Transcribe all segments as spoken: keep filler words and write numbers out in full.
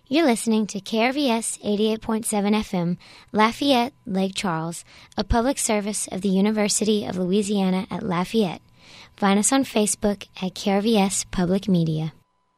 You're listening to K R V S eighty-eight point seven F M, Lafayette, Lake Charles, a public service of the University of Louisiana at Lafayette. Find us on Facebook at K R V S Public Media.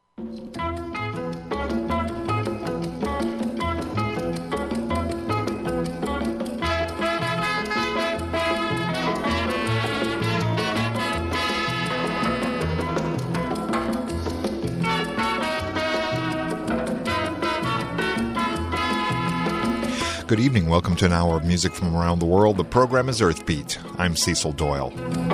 Good evening. Welcome to an hour of music from around the world. The program is Earthbeat. I'm Cecil Doyle.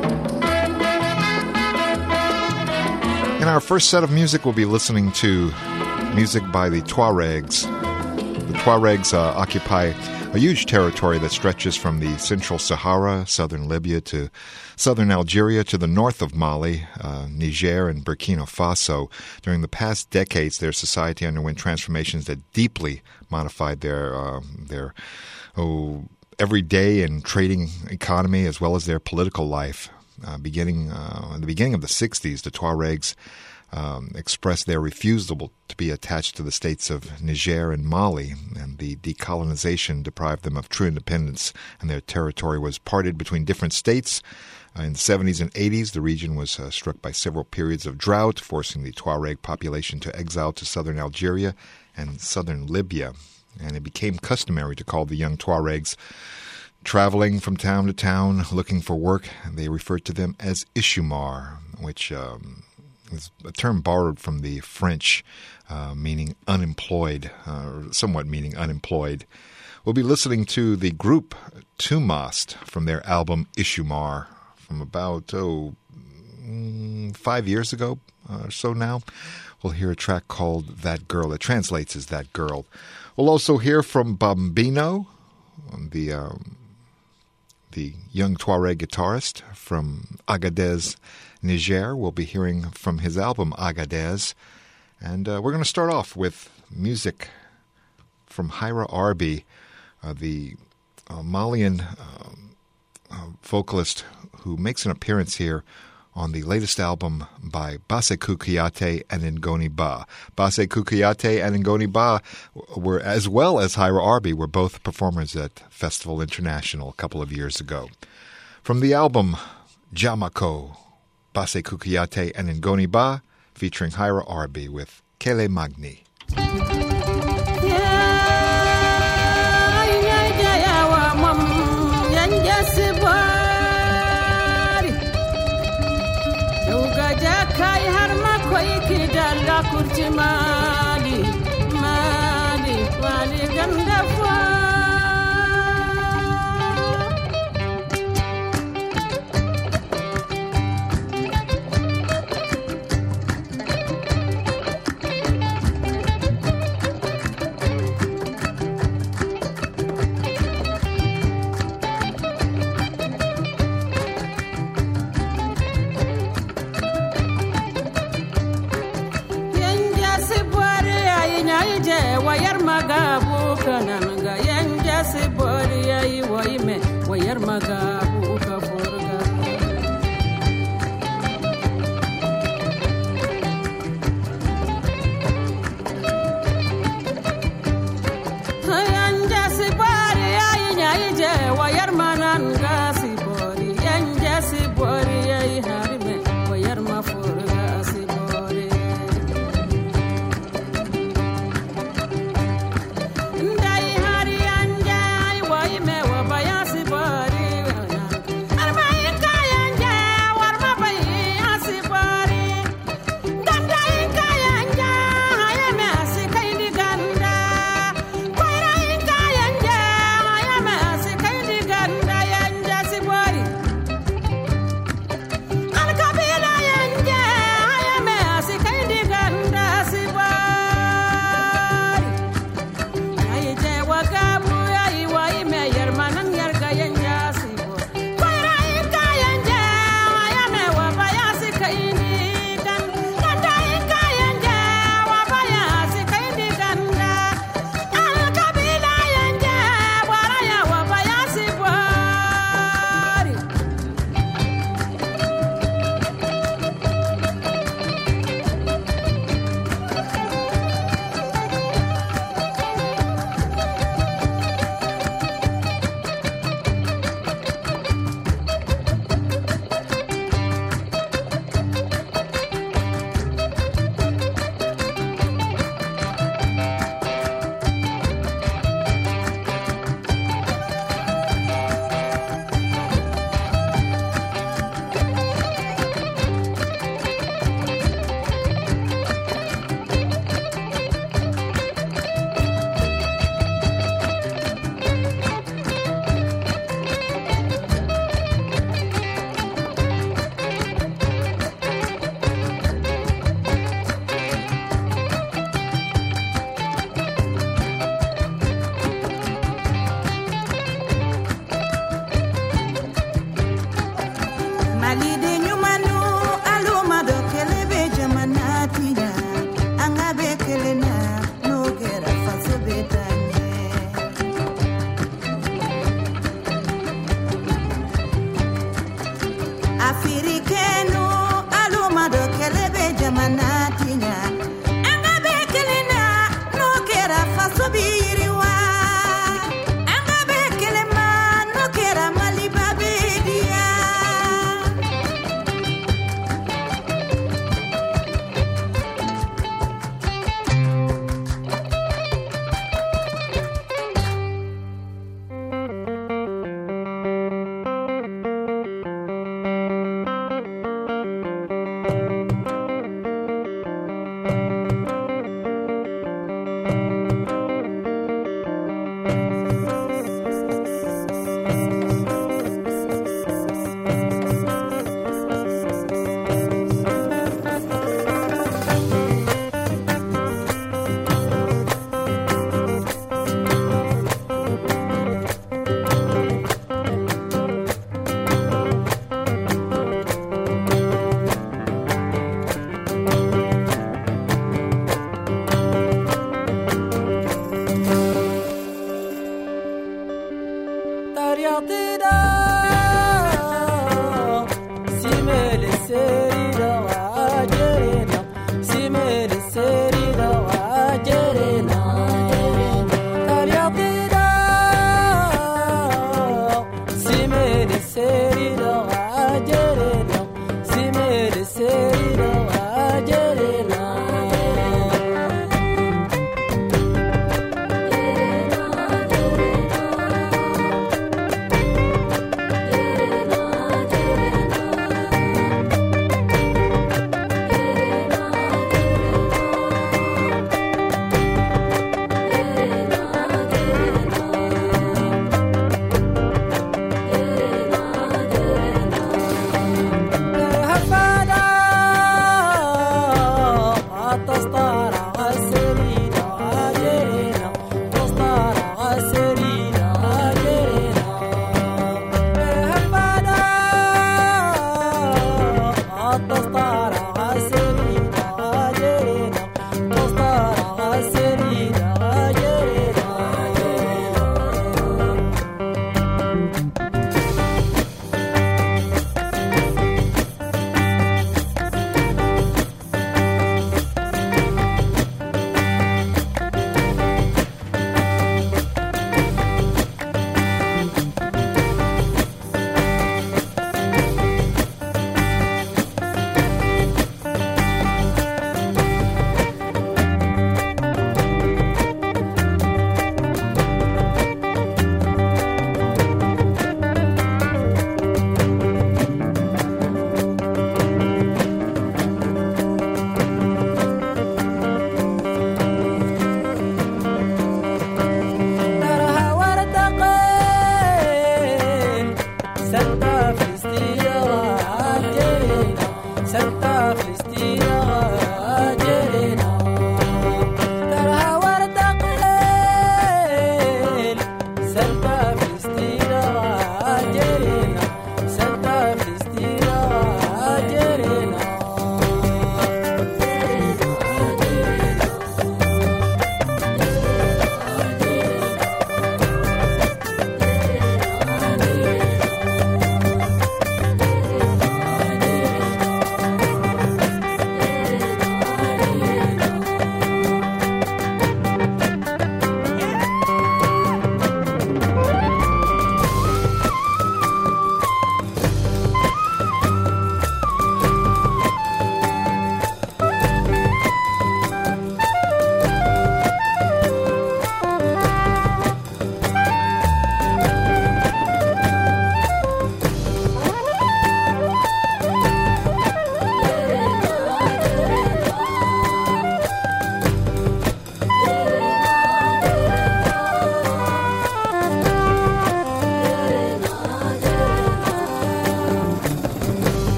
In our first set of music, we'll be listening to music by the Tuaregs. The Tuaregs uh, occupy a huge territory that stretches from the Central Sahara, southern Libya, to southern Algeria, to the north of Mali, uh, Niger, and Burkina Faso. During the past decades, their society underwent transformations that deeply modified their uh, their oh, everyday and trading economy, as well as their political life. Uh, beginning uh, at the beginning of the sixties, the Tuaregs Um, expressed their refusal to be attached to the states of Niger and Mali, and the decolonization deprived them of true independence, and their territory was parted between different states. Uh, in the seventies and eighties, the region was uh, struck by several periods of drought, forcing the Tuareg population to exile to southern Algeria and southern Libya. And it became customary to call the young Tuaregs traveling from town to town looking for work. They referred to them as Ishumar, which Um, is a term borrowed from the French, uh, meaning unemployed, uh, somewhat meaning unemployed. We'll be listening to the group Tumast from their album Ishumar from about, oh, five years ago or so now. We'll hear a track called That Girl. It translates as That Girl. We'll also hear from Bambino, the, um, the young Tuareg guitarist from Agadez, Niger. We'll be hearing from his album Agadez. And uh, we're going to start off with music from Hyra Arbi, uh, the uh, Malian uh, uh, vocalist who makes an appearance here on the latest album by Basekou Kouyaté and Ngoni Ba. Basekou Kouyaté and Ngoni Ba were, as well as Hyra Arbi, were both performers at Festival International a couple of years ago. From the album Jamako, Basekou Kouyaté and Ngoni Ba, featuring Hyra Arbi with Kele Magni. Wayar magabu ka forga Yanja si bari ay nyai je wayar manan ga si bori yanja si bori ay harime wayar ma forga si bori Ndai hari yanja ay way me wa bayasi bori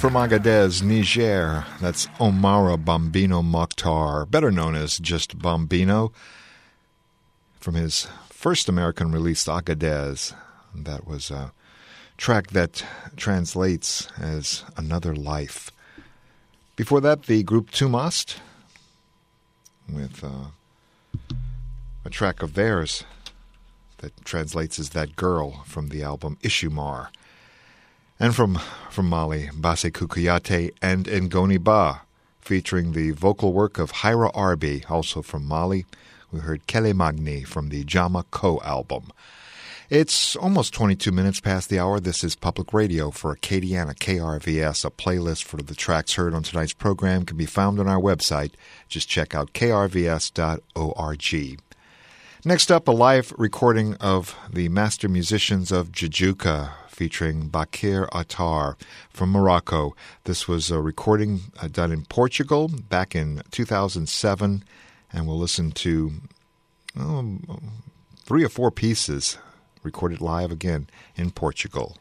from Agadez, Niger. That's Omara Bombino Mokhtar, better known as just Bombino, from his first American release, Agadez. That was a track that translates as Another Life. Before that, the group Tumast, with uh, a track of theirs that translates as That Girl, from the album Ishumar. And from from Mali, Basse Kukuyate and Ngoni Ba, featuring the vocal work of Haira Arbi, also from Mali. We heard Kele Magni from the Jama Ko album. It's almost twenty-two minutes past the hour. This is Public Radio for Acadiana K R V S. A playlist for the tracks heard on tonight's program can be found on our website. Just check out k r v s dot org. Next up, a live recording of the master musicians of Jujuka, featuring Bakir Attar from Morocco. This was a recording uh, done in Portugal back in two thousand seven, and we'll listen to um, three or four pieces recorded live again in Portugal.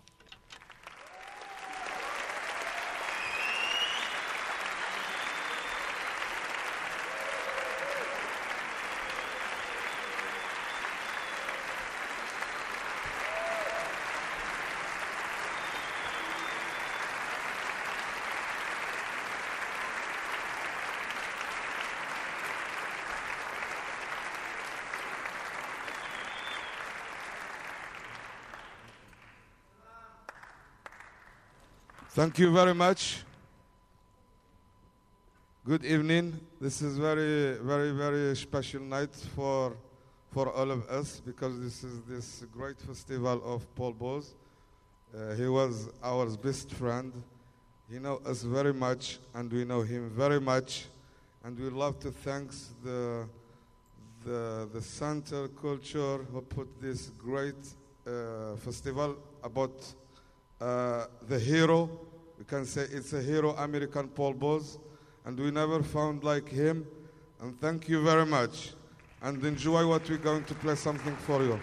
Thank you very much. Good evening. This is very, very, very special night for for all of us, because this is this great festival of Paul Bose. Uh, he was our best friend. He knows us very much, and we know him very much. And we love to thank the the the Center Culture who put this great uh, festival about uh, the hero. We can say it's a hero, American Paul Bose, and we never found like him. And thank you very much. And enjoy what we're going to play something for you.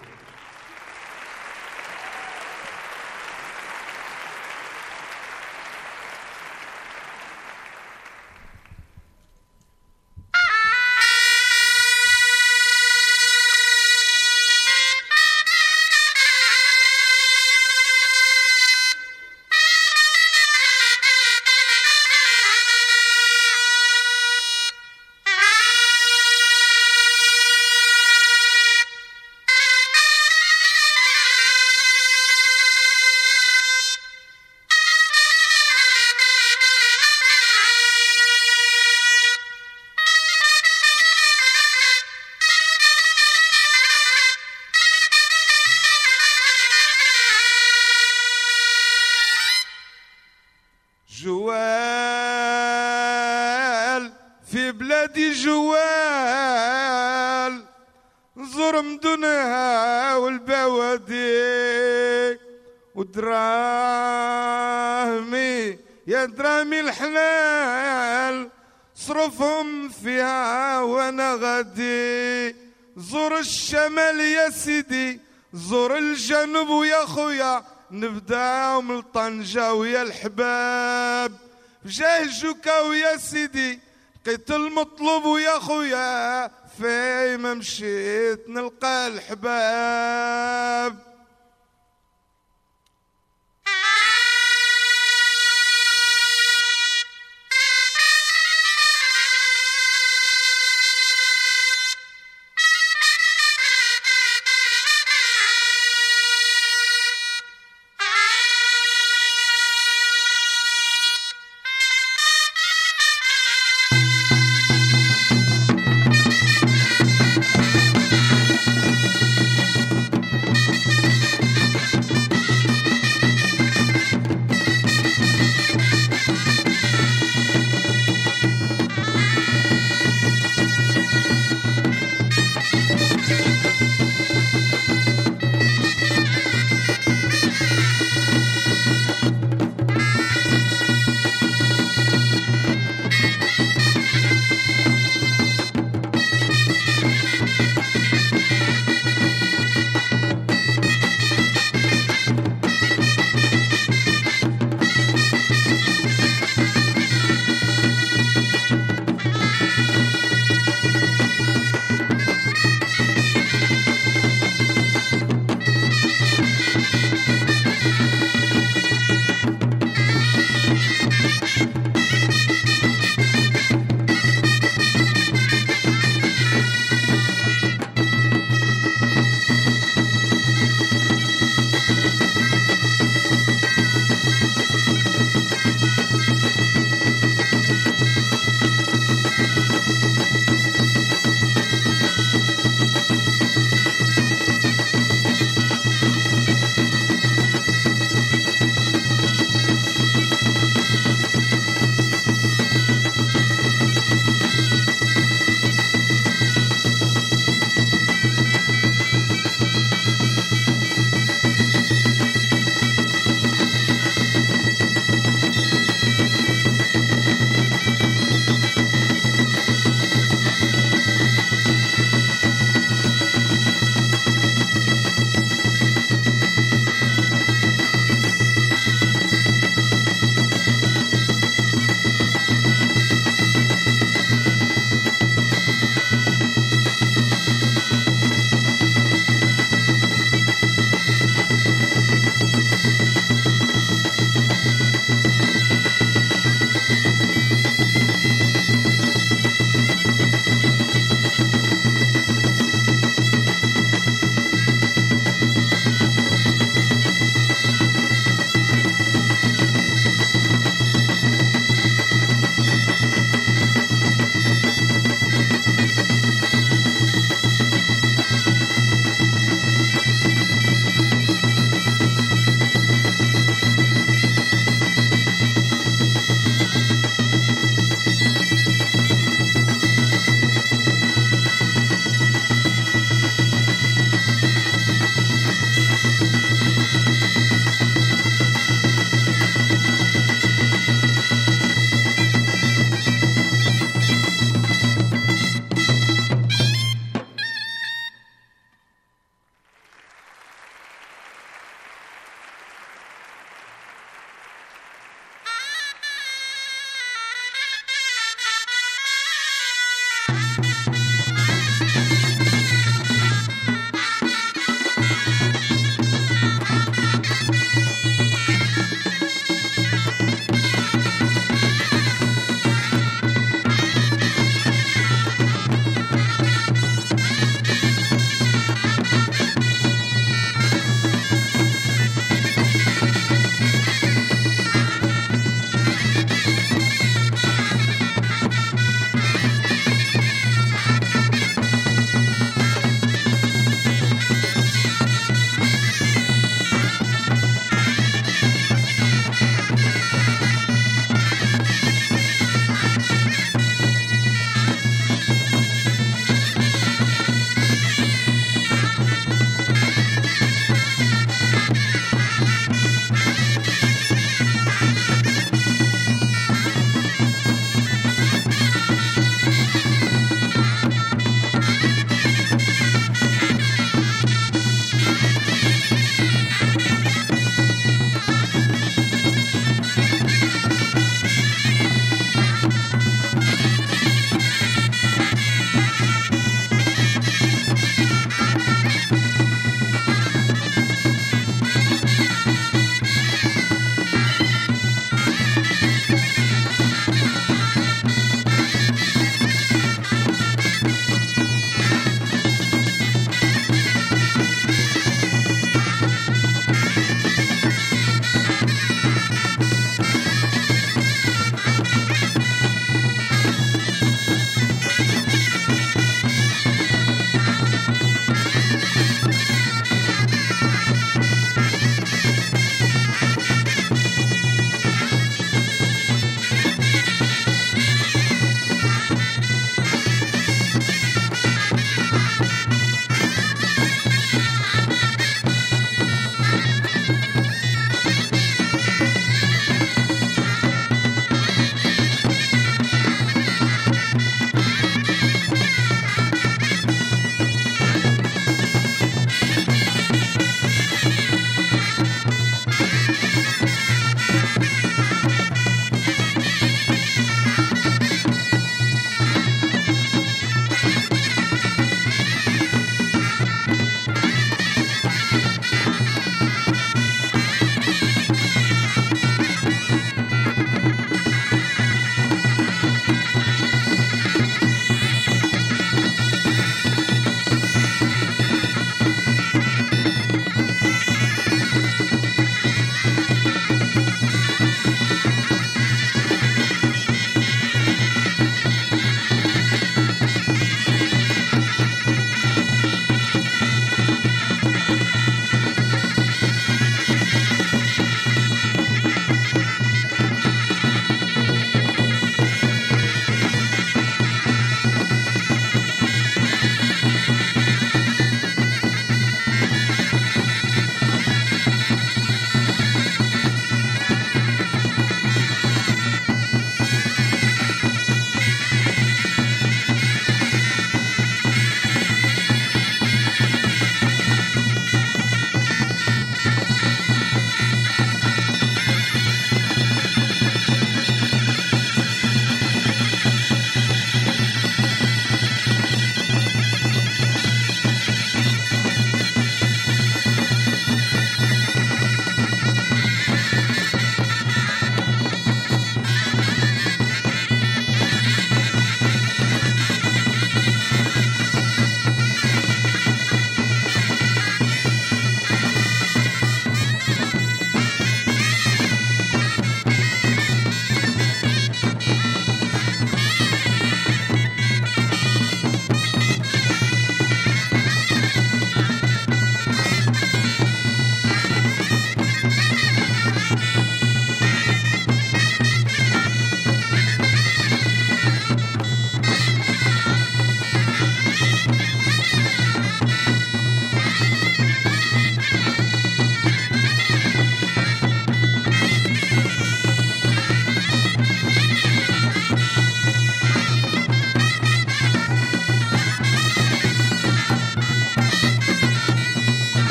جوال في بلادي جوال نزور مدنها والبوادي ودراهمي يا درامي الحلال صرفهم فيها وانا غادي زور الشمال يا سيدي زور الجنوب ويا خويا نبداو من طنجة ويا الحباب جاه جوكا ويا سيدي لقيت المطلوب ويا خويا فيما مشيت نلقى الحباب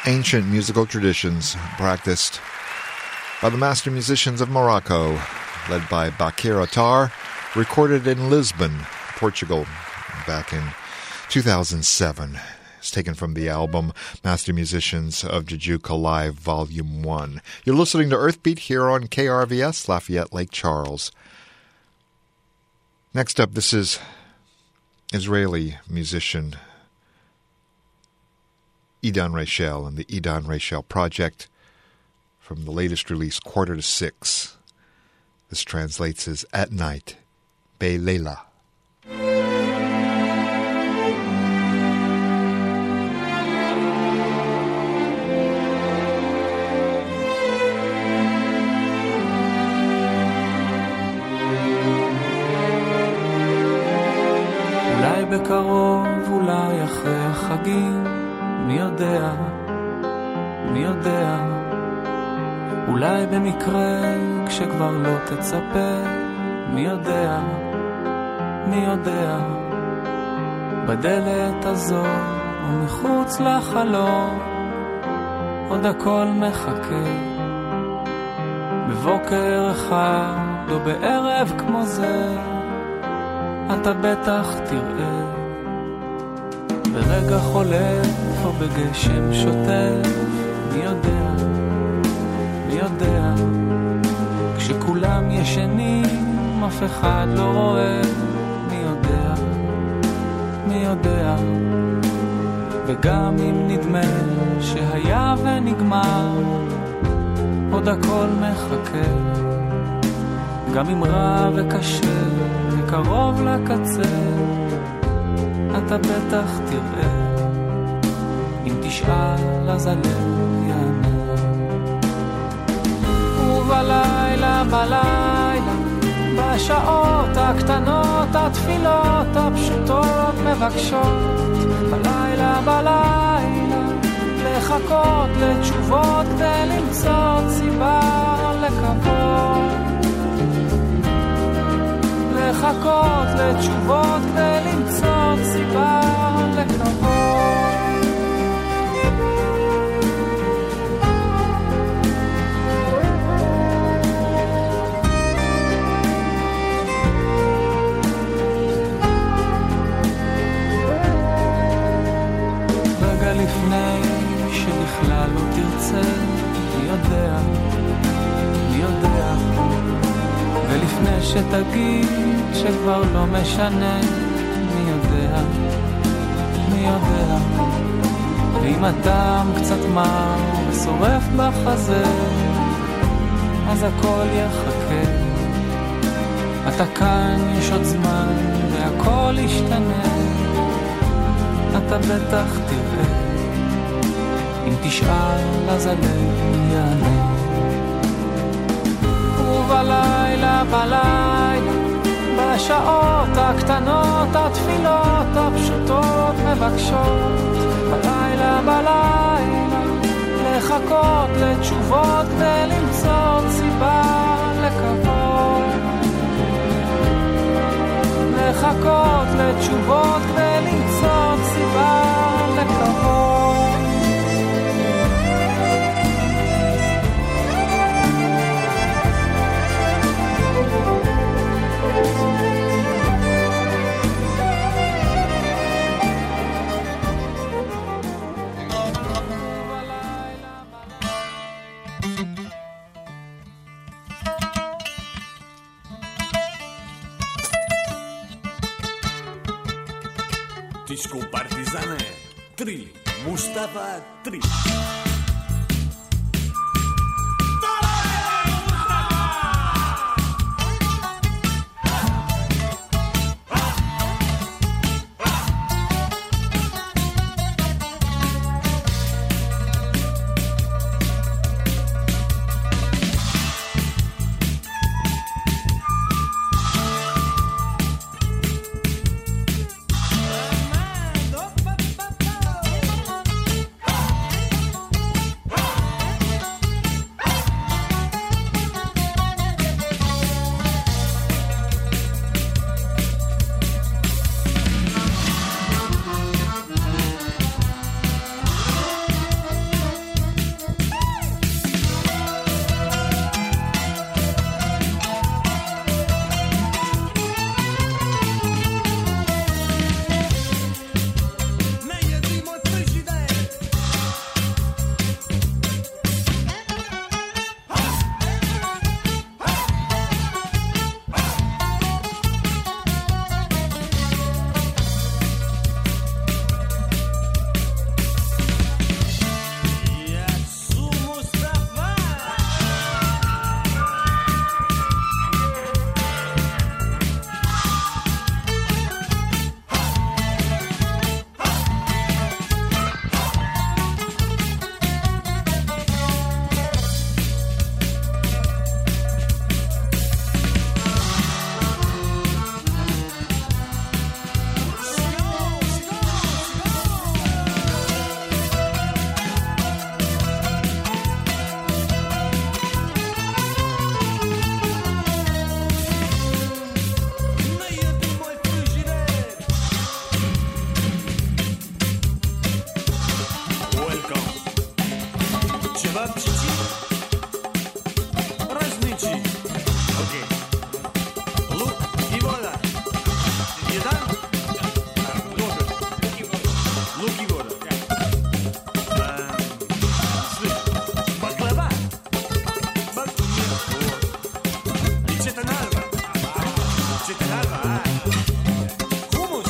ancient musical traditions practiced by the master musicians of Morocco, led by Bakir Attar, recorded in Lisbon, Portugal, back in two thousand seven. It's taken from the album Master Musicians of Jajuka Live, Volume one. You're listening to Earthbeat here on K R V S, Lafayette, Lake Charles. Next up, this is Israeli musician Idan Rachel and the Idan Rachel Project from the latest release, Quarter to Six. This translates as At Night, Be'Leila. אולי בקרוב, אולי אחרי החגים, מי יודע, מי יודע, אולי במקרה כשכבר לא תצפה, מי יודע, מי יודע, בדלת הזו ומחוץ לחלום, עוד הכל מחכה, בבוקר אחד או בערב כמו זה, אתה בטח תראה ברגע חולף או בגשם שוטף, מי יודע, מי יודע, כשכולם ישנים אף אחד לא רואה, מי יודע, מי יודע, וגם אם נדמה שהיה ונגמר, עוד הכל מחכה, גם אם רע וקשה וקרוב לקצה, אתה בטח תראה, אם תשאל אז הלב יענה. ובלילה, בלילה, בשעות הקטנות, התפילות הפשוטות מבקשות, בלילה, בלילה, לחכות לתשובות כדי למצוא סיבה לקוות, לחכות לתשובות כדי למצוא סיבה לקוות. רגע לפני שבכלל לא תרצה, מי יודע, מי יודע, ולפני שתגיד שכבר לא משנה, מי יודע, מי יודע, ואם הטעם קצת מר ושורף בחזה, אז הכל יחכה, אתה כאן, יש עוד זמן והכל ישתנה, אתה בטח תראה, אם תשאל אז הלב יענה. ובלילה, בלילה, בשעות הקטנות, התפילות הפשוטות מבקשות, בלילה, בלילה, לחכות לתשובות כדי למצוא סיבה לקוות, לחכות לתשובות כדי למצוא סיבה לקוות. Disco Partizane, Tri, Mustafa Tri. Cevapçici. Raznici. Okey. Lu Kivola. Jedan. Lu Kivola. Baklava. Baklava. Çetanalva. Çetanalva. Humus.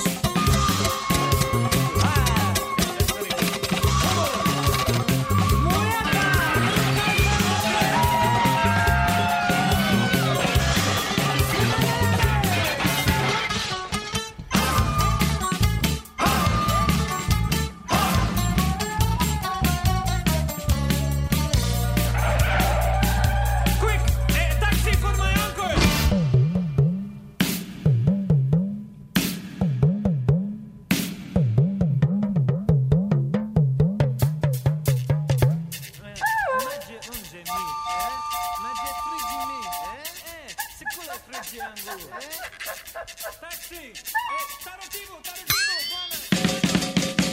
Quick, a taxi for my uncle. Maggie unge mi, eh? Maggie friggi mi, eh? Eh, sicuro friggi angu, eh? Taxi, eh, tarotivo, tarotivo, buona.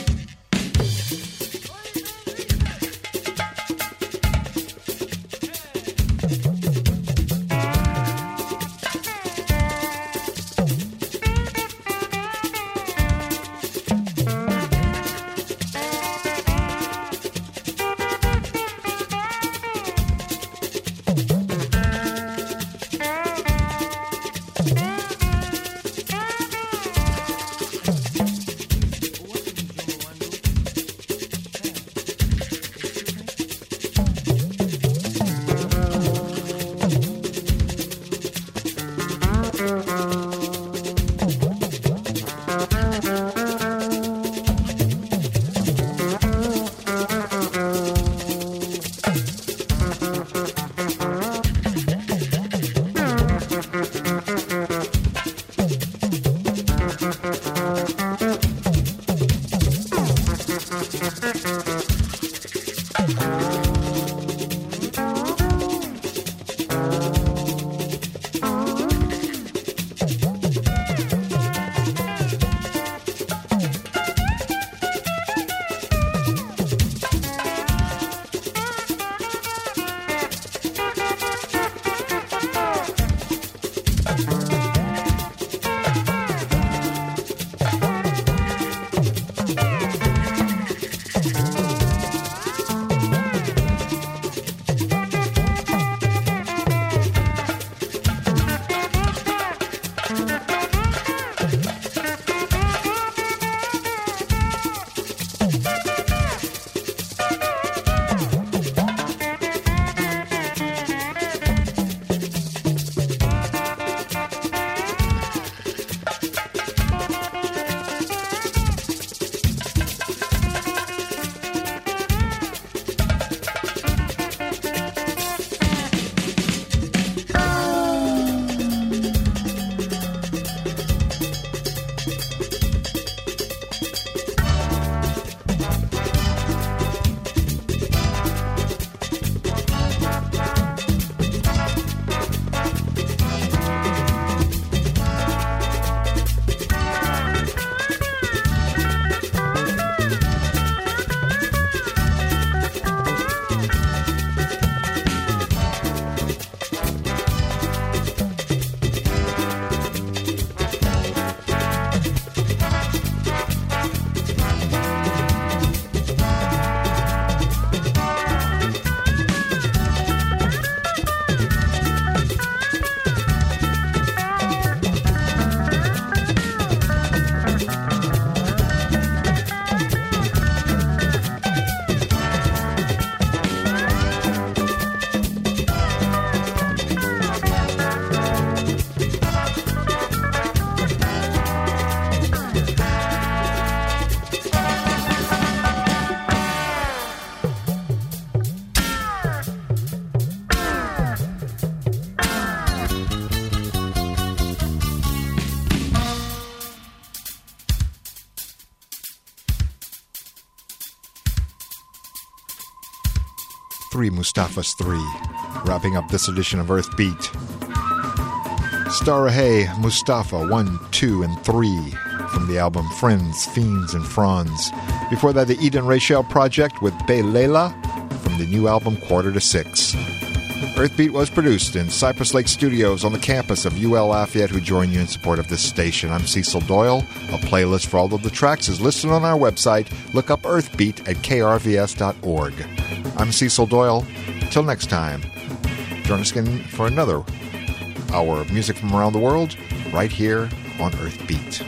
three Mustafas three, wrapping up this edition of Earth Beat. Starahay, Mustafa one, two, and three from the album Friends, Fiends, and Franz. Before that, the Eden Rachel Project with Bey Leila from from the new album Quarter to Six. Earthbeat was produced in Cypress Lake Studios on the campus of U L Lafayette, who join you in support of this station. I'm Cecil Doyle. A playlist for all of the tracks is listed on our website. Look up Earthbeat at k r v s dot org. I'm Cecil Doyle. Till next time, join us again for another hour of music from around the world, right here on Earthbeat.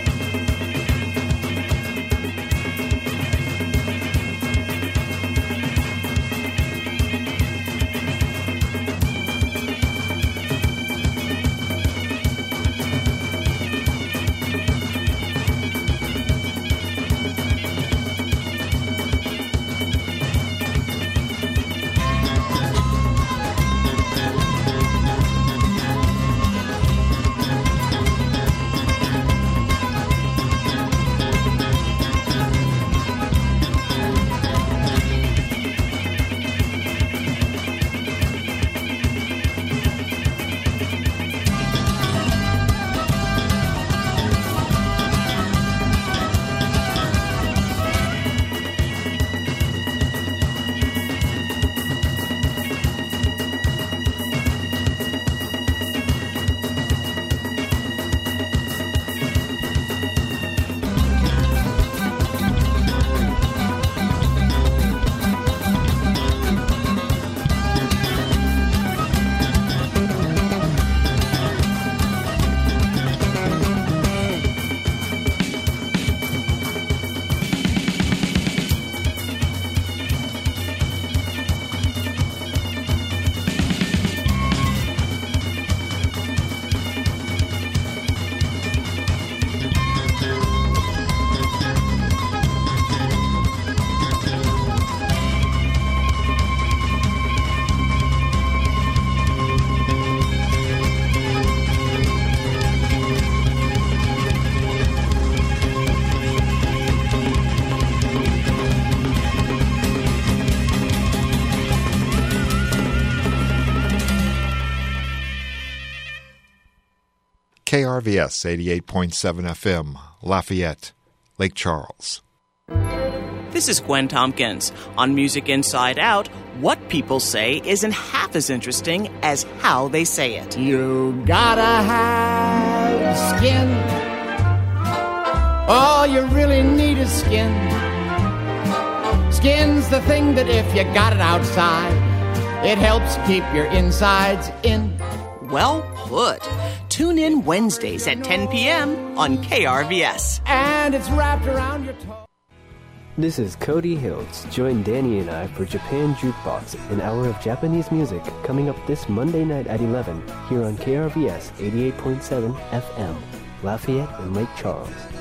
K R V S eighty-eight point seven F M, Lafayette, Lake Charles. This is Gwen Tompkins. On Music Inside Out, what people say isn't half as interesting as how they say it. You gotta have skin. All you really need is skin. Skin's the thing that if you got it outside, it helps keep your insides in. Well put. Tune in Wednesdays at ten p.m. on K R V S. And it's wrapped around your toe. This is Cody Hiltz. Join Danny and I for Japan Jukebox, an hour of Japanese music coming up this Monday night at eleven here on K R V S eighty-eight point seven F M, Lafayette and Lake Charles.